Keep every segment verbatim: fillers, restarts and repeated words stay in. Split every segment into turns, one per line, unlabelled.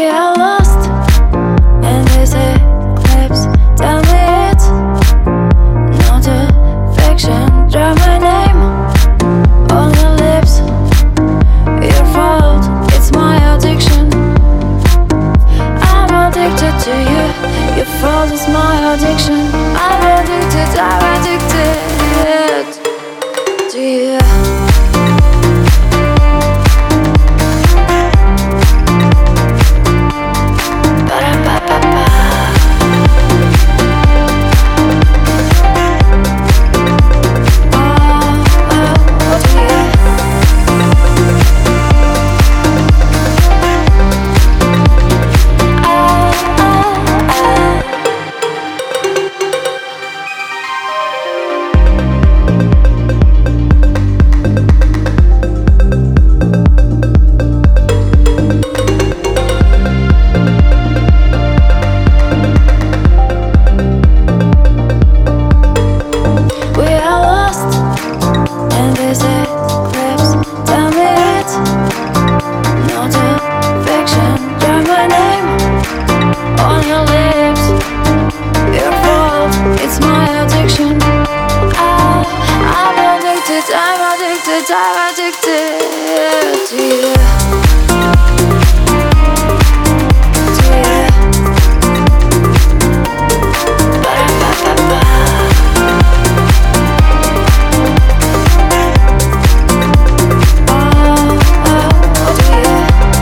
We are lost in this eclipse. Tell me it's not a fiction. Draw my name on your lips. Your fault, it's my addiction. I'm addicted to you. Your fault is my addiction. I'm addicted, I'm addicted to you. I'm addicted, I'm addicted to you. To you. Ba-da-ba-ba-ba. Oh, oh, to you.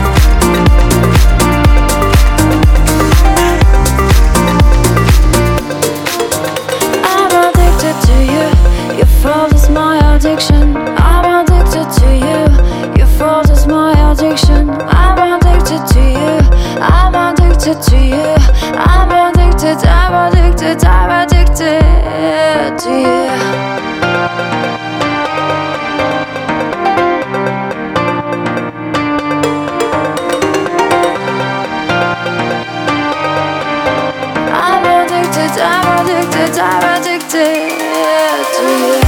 I'm addicted to you. Your fault is my addiction. I'm addicted to you. Your fault is my addiction. I'm addicted to you. I'm addicted to you. I'm addicted. I'm addicted. I'm addicted to you. I'm addicted. I'm addicted. I'm addicted to you.